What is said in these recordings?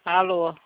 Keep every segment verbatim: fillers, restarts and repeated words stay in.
Alô?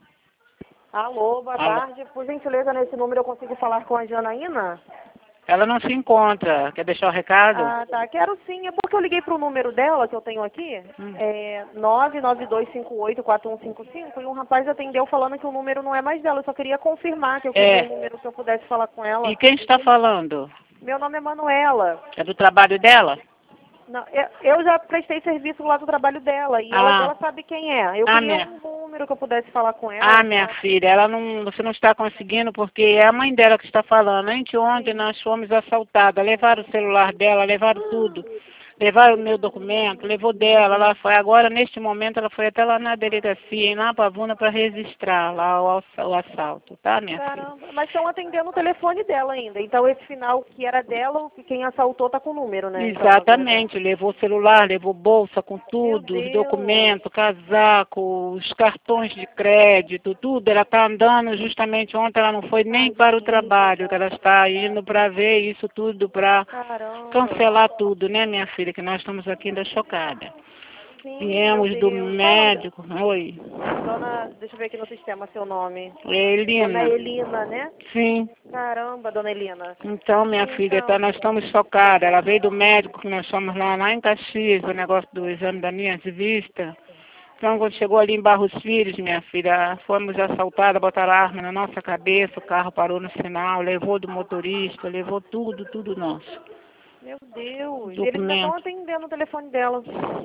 Alô, boa Alô. tarde. Por gentileza, nesse número eu consigo falar com a Janaína? Ela não se encontra. Quer deixar o recado? Ah, tá. Quero sim. É porque eu liguei para o número dela, que eu tenho aqui, Hum. é nove nove dois cinco oito quatro um cinco cinco, e um rapaz atendeu falando que o número não é mais dela. Eu só queria confirmar que eu queria É. um número que eu pudesse falar com ela. E quem está falando? Meu nome é Manuela. É do trabalho dela? Não, eu, eu já prestei serviço lá do trabalho dela, e ela, Ah. ela sabe quem é. Eu Ah, queria minha- um número que eu pudesse falar com ela. Ah, minha filha, ela não, você não está conseguindo porque é a mãe dela que está falando. Anteontem nós fomos assaltadas, levaram o celular dela, levaram tudo. Levaram o meu documento, levou dela, ela foi. Agora, neste momento, ela foi até lá na delegacia, em Napavuna, para registrar lá o, ass- o assalto, tá, minha filha? Caramba, mas estão atendendo o telefone dela ainda. Então esse final que era dela, o que quem assaltou tá com o número, né? Então, na verdade. Exatamente, levou celular, levou bolsa com tudo, os Deus. documentos, casaco, os cartões de crédito, tudo. Ela está andando justamente ontem, ela não foi nem para o trabalho, que ela está indo para ver isso tudo, para Caramba. cancelar tudo, né, minha filha, que nós estamos aqui ainda chocadas. Sim, Viemos meu do Deus. médico, oi, Fala, dona, deixa eu ver aqui no sistema seu nome. Dona Elina, Elina, né? sim. Caramba, dona Elina. Então, minha filha, Então, tá, nós estamos chocadas. Ela veio do médico, que nós fomos lá, lá em Caxias, o negócio do exame da minha de vista. Então, quando chegou ali em Barros Filhos, minha filha, fomos assaltadas, botaram arma na nossa cabeça, o carro parou no sinal, levou do motorista, levou tudo, tudo nosso. meu Deus. Eles ainda estão Documento. atendendo o telefone dela.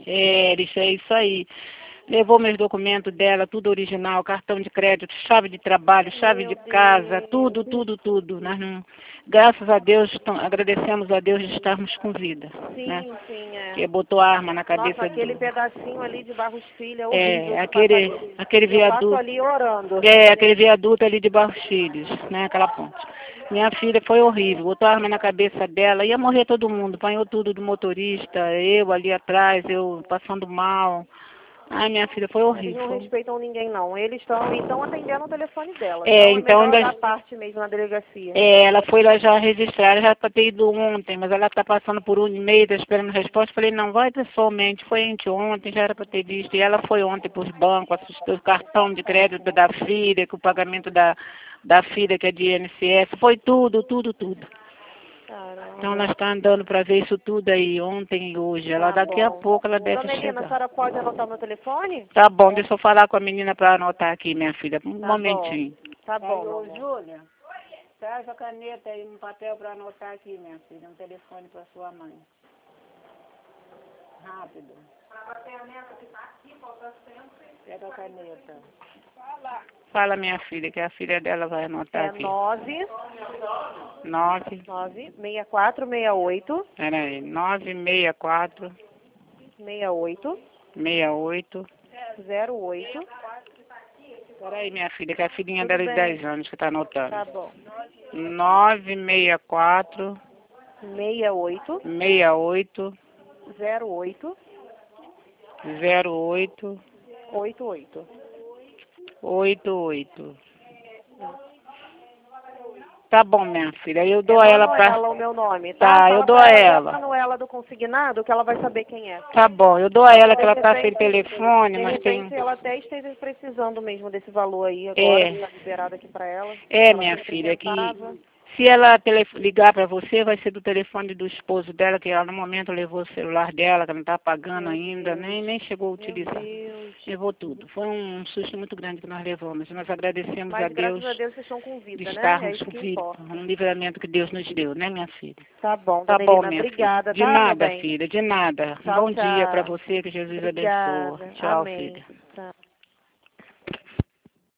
É, isso é isso aí. Levou meus documentos dela, tudo original, cartão de crédito, chave de trabalho, chave Meu de casa, Deus. tudo, tudo, tudo. Nós não, graças a Deus, tam- agradecemos a Deus de estarmos com vida, né? Sim, sim, é. Que botou arma na Nossa, cabeça aquele do... pedacinho ali de Barros Filho é horrível É, de passar aquele, ali. aquele Eu passo viaduto, ali orando. é, aquele viaduto ali de Barros Filhos, né, aquela ponte. Minha filha foi horrível, botou arma na cabeça dela, ia morrer todo mundo, apanhou tudo do motorista, eu ali atrás, eu passando mal. Ai, minha filha, foi Eles não horrível. respeitam ninguém, não. Eles estão estão atendendo o telefone dela. É, Então é então melhor ainda... dar parte mesmo na delegacia. É, ela foi lá já registrar, ela já para ter ido ontem, mas ela está passando por um e-mail, está esperando resposta. Falei, não, vai pessoalmente, foi anteontem, já era para ter visto. E ela foi ontem para os bancos, assistiu o cartão de crédito da filha, que o pagamento da, da filha, que é de I N S S, foi tudo, tudo, tudo. Caramba. Então nós estamos andando para ver isso tudo aí, ontem e hoje. Ela Tá daqui a bom. pouco ela deve Dona Elina, a chegar. senhora pode anotar meu telefone? Tá bom, deixa eu falar com a menina para anotar aqui, minha filha. Um Tá momentinho. bom. Tá bom, meu Ô, amor. Júlia, traz a caneta e um papel para anotar aqui, minha filha, um telefone para sua mãe. Rápido. Pega a caneta. Fala, minha filha, que a filha dela vai anotar É aqui. nove, Nove, nove, seis quatro, seis oito, peraí, nove, seis, quatro, seis oito, seis, oito. zero oito. Peraí, minha filha, que a filhinha Tudo dela de bem. dez anos que tá anotando. Tá bom. Nove, seis, quatro, seis oito, seis, oito, zero oito, zero, oito, oito oito. oito, oito. Tá bom, minha filha, eu É dou a ela pra... Manuela o meu nome, tá? Tá, eu Fala dou pra a ela que é ela. Manuela do Consignado, que ela vai saber quem é. Tá bom, eu dou a ela que De ela tá sem repente, telefone, de mas tem... repente ela até esteja precisando mesmo desse valor aí agora, que É, tá liberado aqui pra ela. é, Ela minha sempre filha, que tentava. se ela telef- ligar para você, vai ser do telefone do esposo dela, que ela no momento levou o celular dela, que não tá pagando Meu ainda, Deus. nem, nem chegou a Meu utilizar. Deus. Levou tudo. Foi um susto muito grande que nós levamos. Nós agradecemos a Mas Deus graças a Deus vocês estão com de vida, né? É estarmos isso com que filho, importa. um livramento que Deus nos deu, né, minha filha? Tá bom, Tá dona bom, Elina. minha filha. Obrigada, De tá, meu nada, bem? filha, de nada. Um Tchau, bom dia para tchau. você, que Jesus abençoe. Obrigada. Tchau, Amém. filha. Tchau.